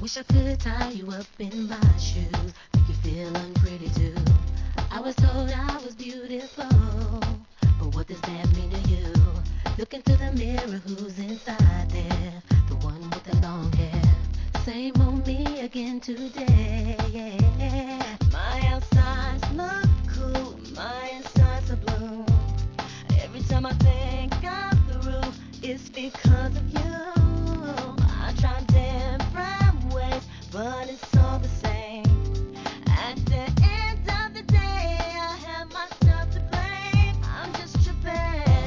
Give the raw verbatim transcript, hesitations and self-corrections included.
Wish I could tie you up in my shoes, make you feel unpretty too. I was told I was beautiful, but what does that mean to you? Look into the mirror, who's inside there? The one with the long hair. Same old me again today. My outside's look cool, my inside's a blue. Every time I think I'm through, it's because of you. I tried